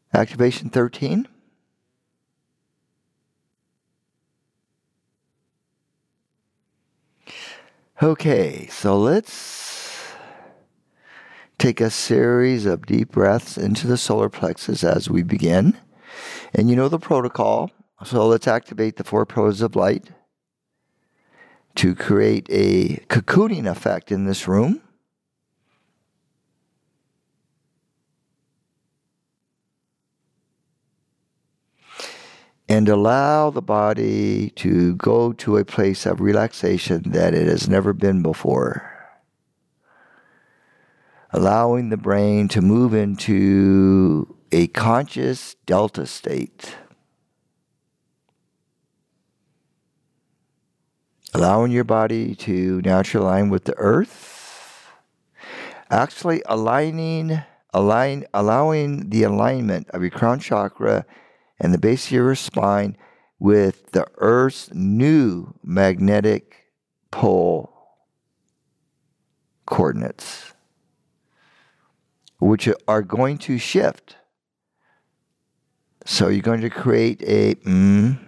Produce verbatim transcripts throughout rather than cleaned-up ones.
Activation thirteen. Okay, so let's take a series of deep breaths into the solar plexus as we begin. And you know the protocol, so let's activate the four pillars of light to create a cocooning effect in this room. And allow the body to go to a place of relaxation that it has never been before. Allowing the brain to move into a conscious delta state. Allowing your body to naturally align with the earth. Actually aligning, align, allowing the alignment of your crown chakra and the base of your spine with the Earth's new magnetic pole coordinates, which are going to shift. So you're going to create a, mm,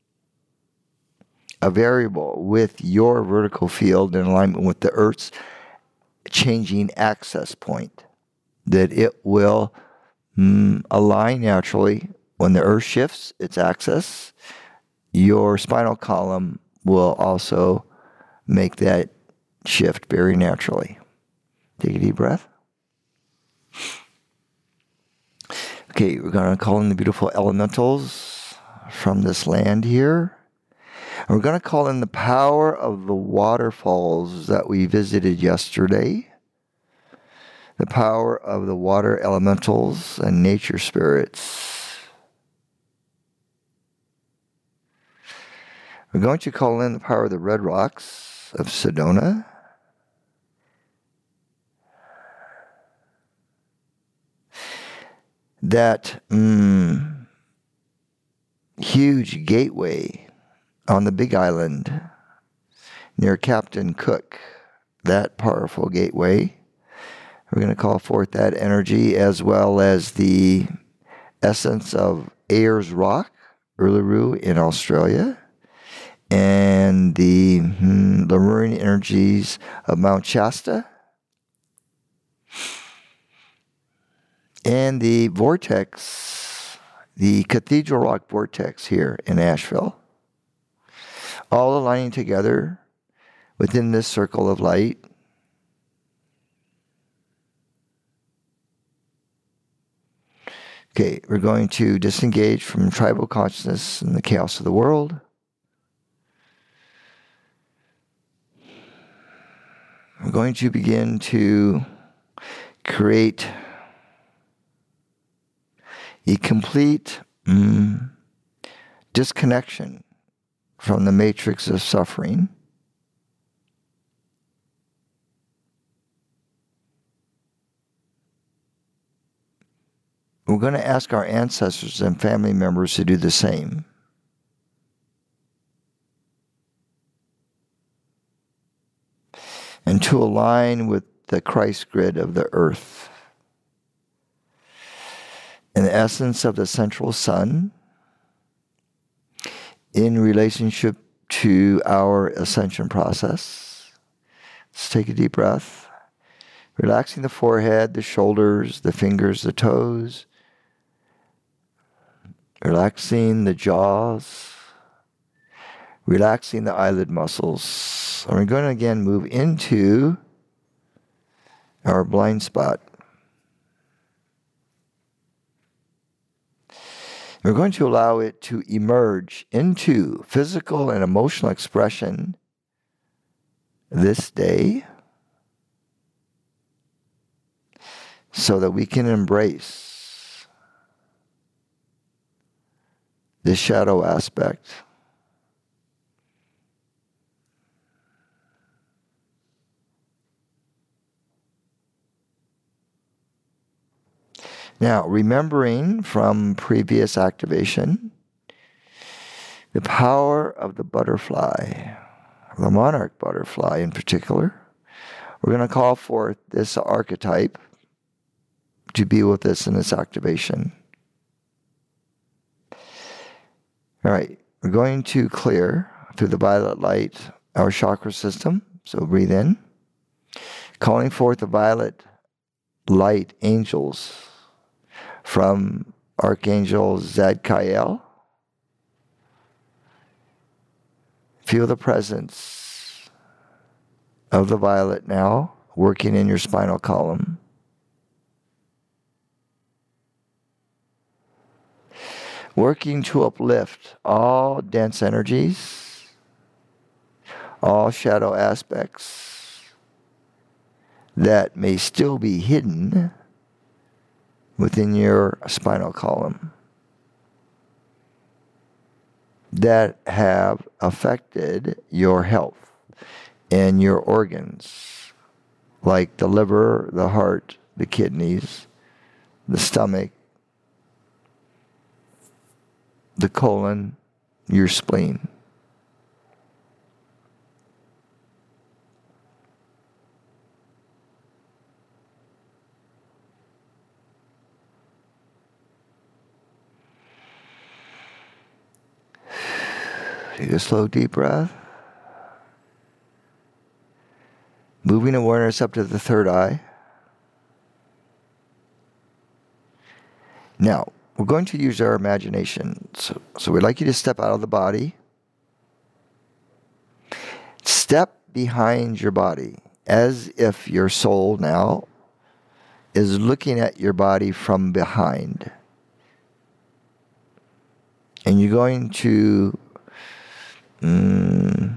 a variable with your vertical field in alignment with the Earth's changing access point, that it will mm, align naturally. When the Earth shifts its axis, your spinal column will also make that shift very naturally. Take a deep breath. Okay, we're going to call in the beautiful elementals from this land here. And we're going to call in the power of the waterfalls that we visited yesterday. The power of the water elementals and nature spirits. We're going to call in the power of the red rocks of Sedona. That mm, huge gateway on the Big Island near Captain Cook, that powerful gateway. We're going to call forth that energy as well as the essence of Ayers Rock, Uluru in Australia. And the hmm, Lemurian energies of Mount Shasta. And the vortex, the Cathedral Rock vortex here in Asheville. All aligning together within this circle of light. Okay, we're going to disengage from tribal consciousness and the chaos of the world. We're going to begin to create a complete mm, disconnection from the matrix of suffering. We're going to ask our ancestors and family members to do the same. And to align with the Christ grid of the earth. And the essence of the central sun in relationship to our ascension process. Let's take a deep breath. Relaxing the forehead, the shoulders, the fingers, the toes. Relaxing the jaws. Relaxing the eyelid muscles. And we're going to again move into our blind spot. We're going to allow it to emerge into physical and emotional expression this day so that we can embrace the shadow aspect. Now, remembering from previous activation, the power of the butterfly, the monarch butterfly in particular, we're going to call forth this archetype to be with us in this activation. All right, we're going to clear through the violet light our chakra system. So breathe in, calling forth the violet light angels from Archangel Zadkiel. Feel the presence of the violet now working in your spinal column. Working to uplift all dense energies, all shadow aspects that may still be hidden within your spinal column, that have affected your health and your organs, like the liver, the heart, the kidneys, the stomach, the colon, your spleen. Take a slow, deep breath. Moving awareness up to the third eye. Now, we're going to use our imagination. So, so we'd like you to step out of the body. Step behind your body as if your soul now is looking at your body from behind. And you're going to mm,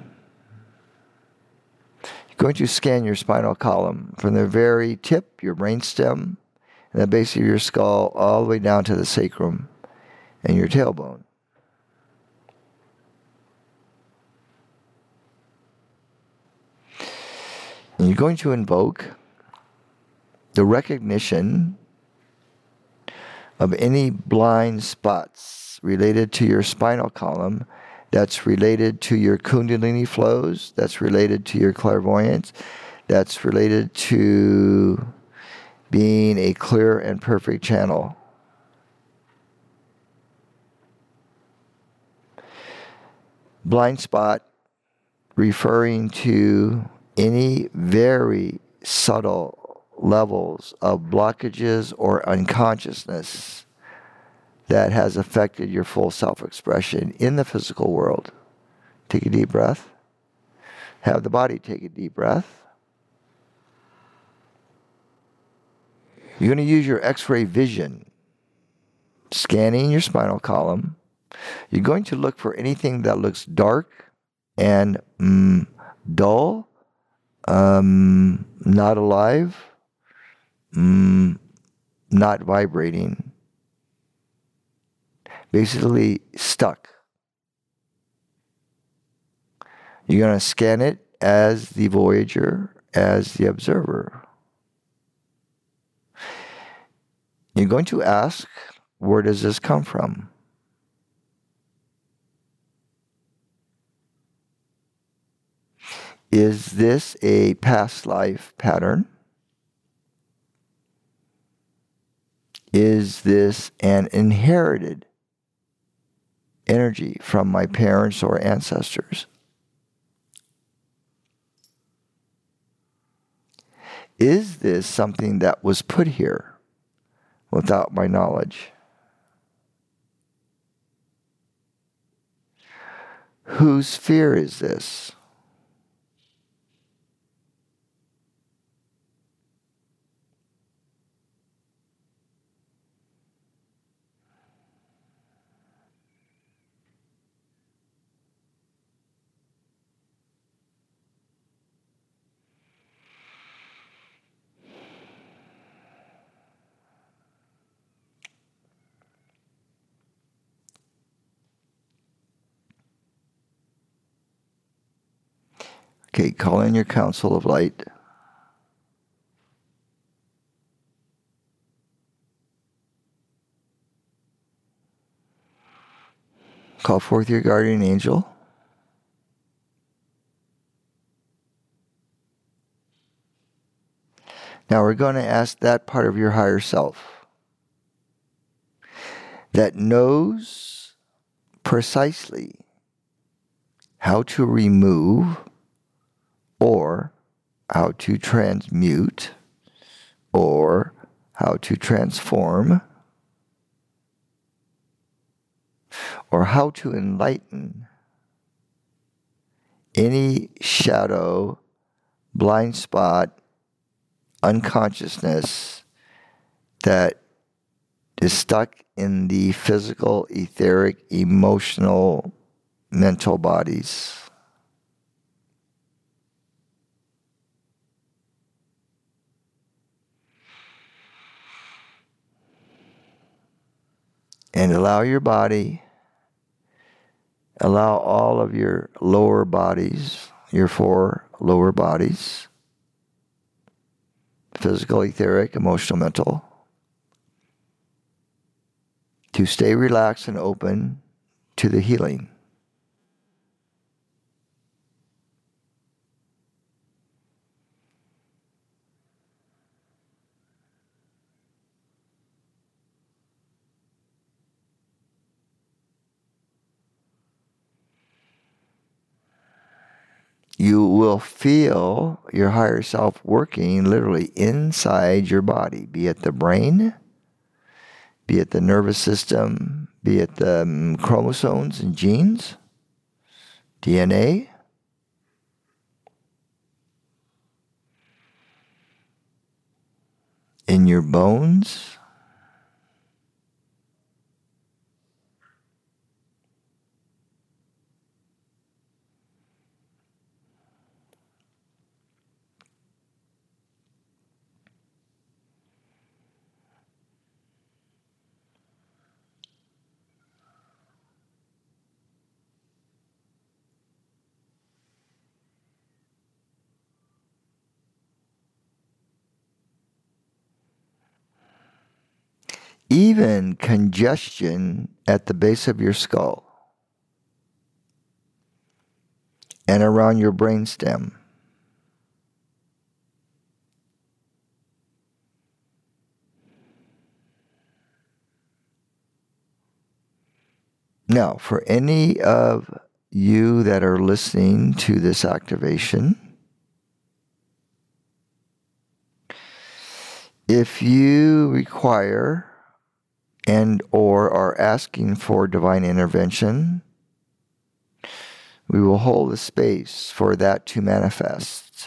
you're going to scan your spinal column from the very tip, your brainstem, and the base of your skull, all the way down to the sacrum and your tailbone. And you're going to invoke the recognition of any blind spots related to your spinal column, that's related to your kundalini flows, that's related to your clairvoyance, that's related to being a clear and perfect channel. Blind spot referring to any very subtle levels of blockages or unconsciousness that has affected your full self-expression in the physical world. Take a deep breath. Have the body take a deep breath. You're going to use your X-ray vision, scanning your spinal column. You're going to look for anything that looks dark and mm, dull, um, not alive, mm, not vibrating. Basically stuck. You're going to scan it as the voyager, as the observer. You're going to ask, where does this come from? Is this a past life pattern? Is this an inherited energy from my parents or ancestors? Is this something that was put here without my knowledge? Whose fear is this? Okay, call in your council of light. Call forth your guardian angel. Now we're going to ask that part of your higher self that knows precisely how to remove or how to transmute or how to transform or how to enlighten any shadow, blind spot, unconsciousness that is stuck in the physical, etheric, emotional, mental bodies. And allow your body, allow all of your lower bodies, your four lower bodies, physical, etheric, emotional, mental, to stay relaxed and open to the healing. You will feel your higher self working literally inside your body, be it the brain, be it the nervous system, be it the um, chromosomes and genes, D N A, in your bones, even congestion at the base of your skull and around your brainstem. Now, for any of you that are listening to this activation, if you require and or are asking for divine intervention, we will hold the space for that to manifest.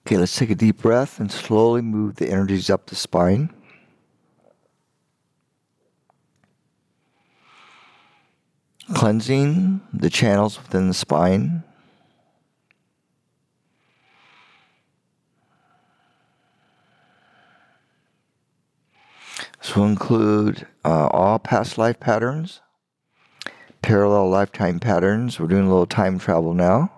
Okay, let's take a deep breath and slowly move the energies up the spine. Cleansing the channels within the spine. This will include uh, all past life patterns, parallel lifetime patterns. We're doing a little time travel now.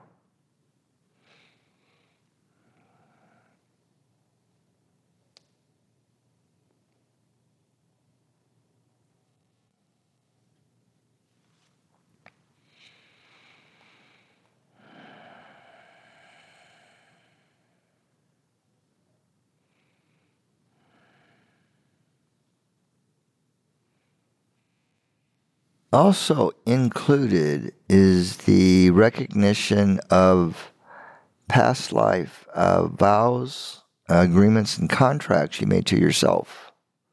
Also included is the recognition of past life uh, vows, uh, agreements, and contracts you made to yourself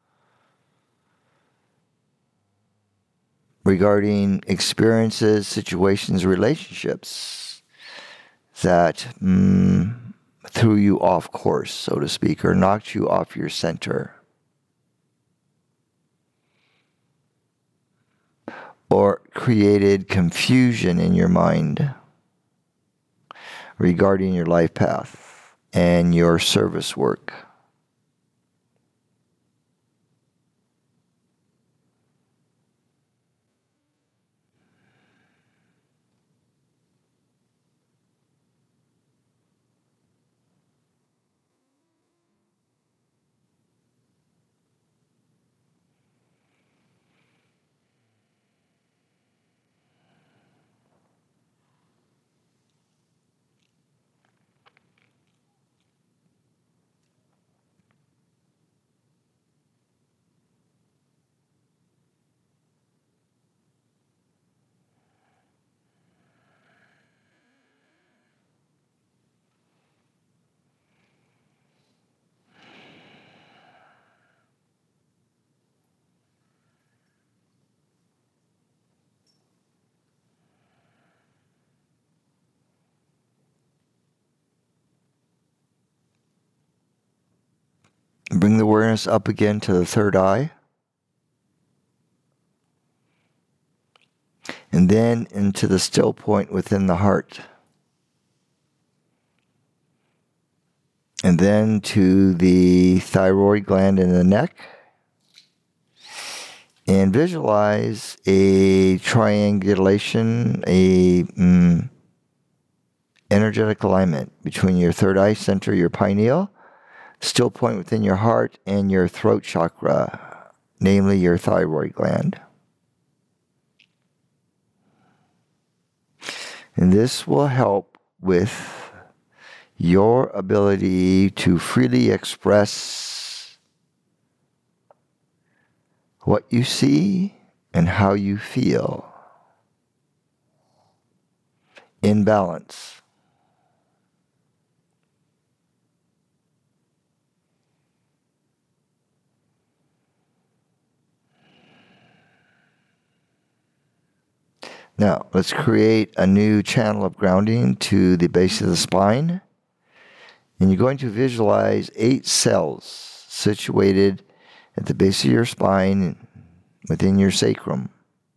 regarding experiences, situations, relationships that mm, threw you off course, so to speak, or knocked you off your center. Or created confusion in your mind regarding your life path and your service work. Bring the awareness up again to the third eye. And then into the still point within the heart. And then to the thyroid gland in the neck. And visualize a triangulation, a mm, energetic alignment between your third eye center, your pineal, still point within your heart, and your throat chakra, namely your thyroid gland. And this will help with your ability to freely express what you see and how you feel in balance. Now, let's create a new channel of grounding to the base of the spine. And you're going to visualize eight cells situated at the base of your spine within your sacrum.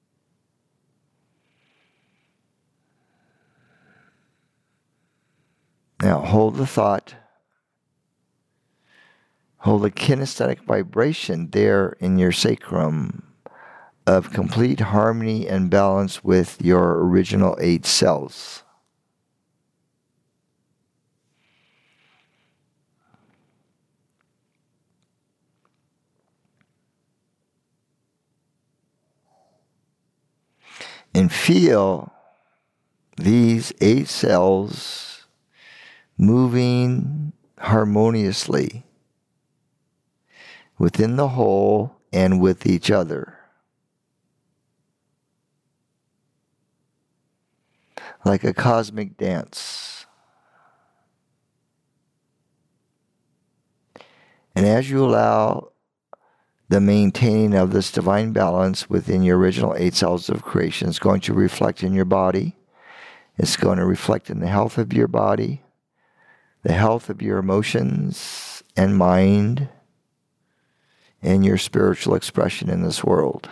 Now, hold the thought. Hold a kinesthetic vibration there in your sacrum of complete harmony and balance with your original eight cells. And feel these eight cells moving harmoniously within the whole and with each other. Like a cosmic dance. And as you allow the maintaining of this divine balance within your original eight cells of creation, it's going to reflect in your body. It's going to reflect in the health of your body, the health of your emotions and mind, and your spiritual expression in this world.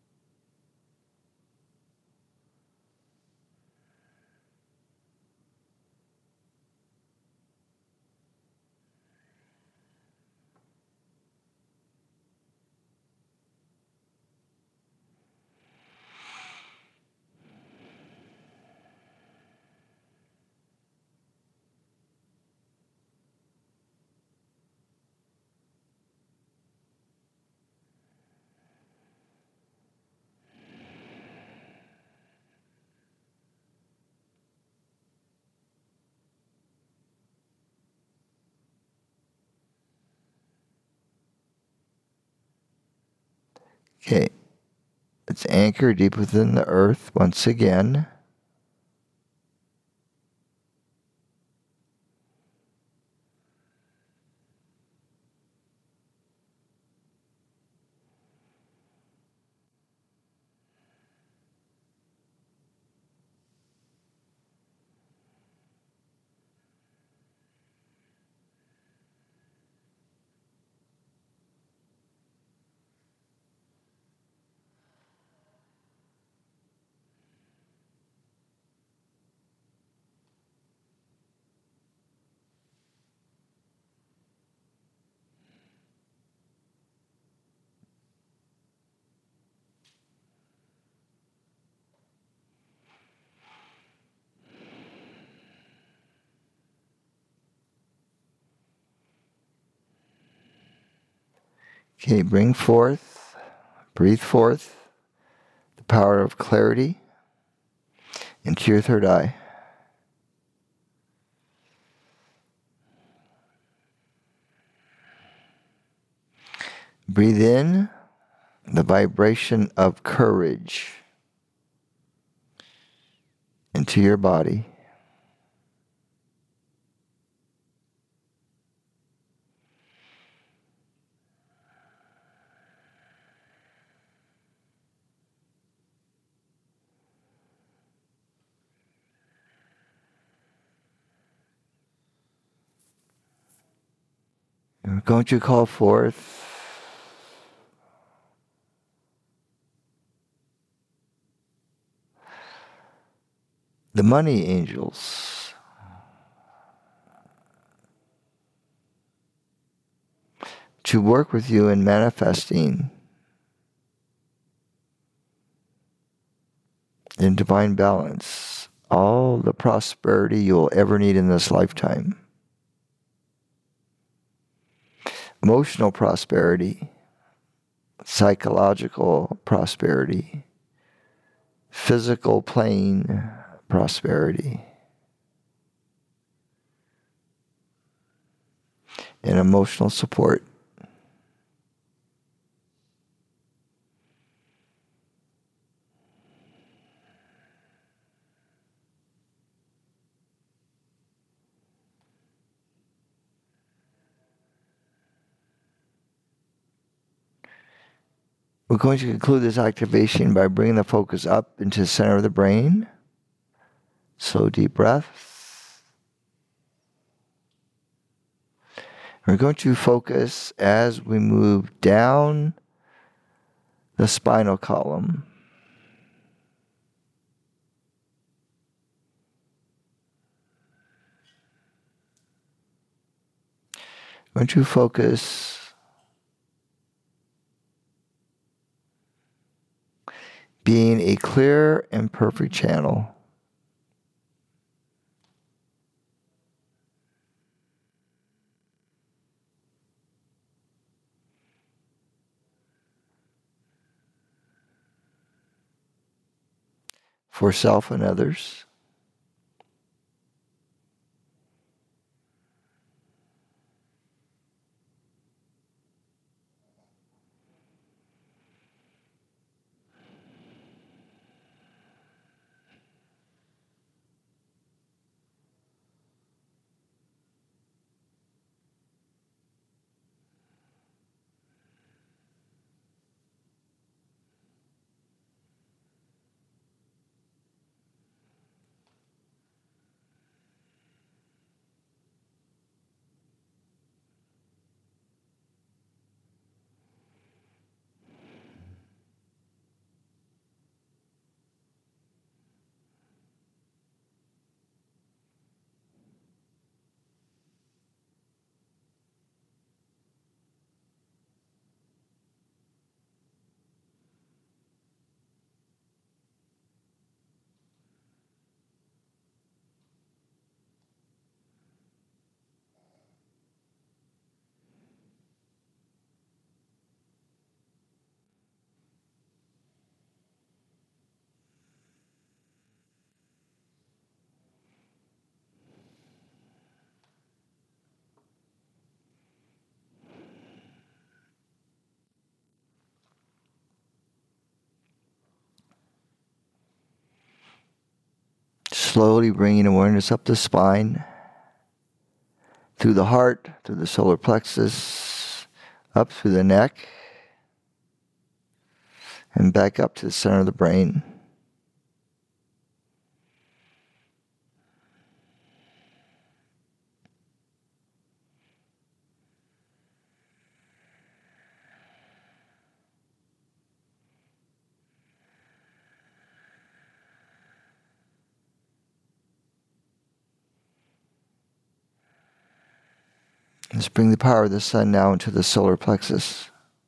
Okay, let's anchor deep within the earth once again. Okay, bring forth, breathe forth the power of clarity into your third eye. Breathe in the vibration of courage into your body. We're going to call forth the money angels to work with you in manifesting in divine balance all the prosperity you'll ever need in this lifetime. Emotional prosperity, psychological prosperity, physical plane prosperity, and emotional support. We're going to conclude this activation by bringing the focus up into the center of the brain. Slow, deep breaths. We're going to focus as we move down the spinal column. We're going to focus being a clear and perfect channel for self and others. Slowly bringing awareness up the spine, through the heart, through the solar plexus, up through the neck, and back up to the center of the brain. Let's bring the power of the sun now into the solar plexus.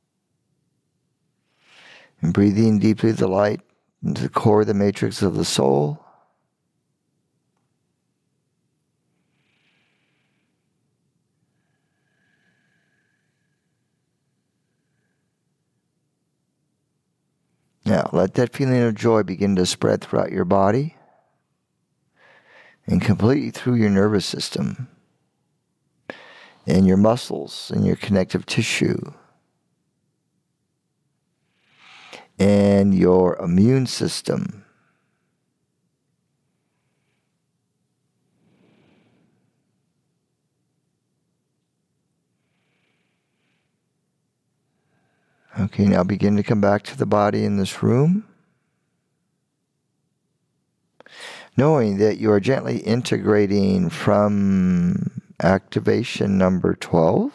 And breathing deeply the light into the core of the matrix of the soul. Now, let that feeling of joy begin to spread throughout your body and completely through your nervous system, and your muscles, and your connective tissue, and your immune system. Okay, now begin to come back to the body in this room, knowing that you are gently integrating from activation number twelve,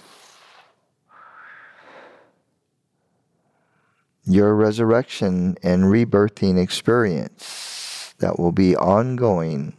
your resurrection and rebirthing experience that will be ongoing.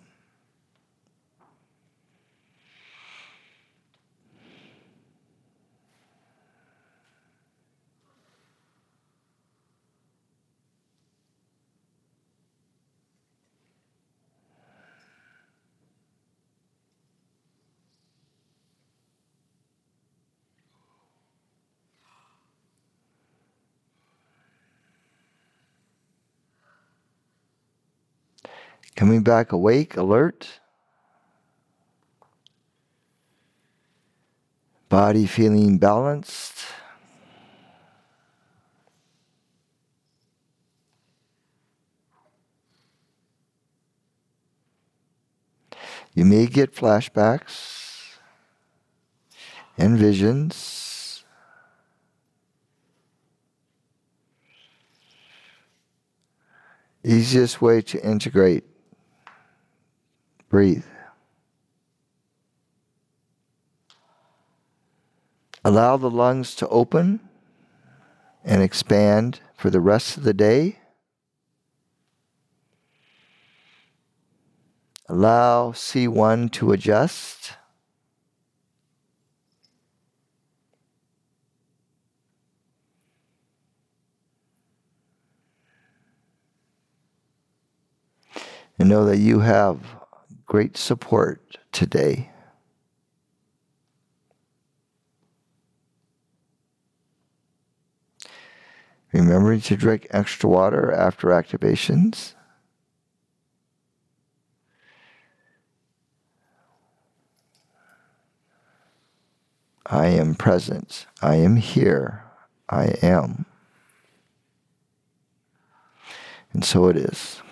Coming back awake, alert. Body feeling balanced. You may get flashbacks and visions. Easiest way to integrate. Breathe. Allow the lungs to open and expand for the rest of the day. Allow C one to adjust. And know that you have great support today. Remembering to drink extra water after activations. I am present. I am here. I am. And so it is.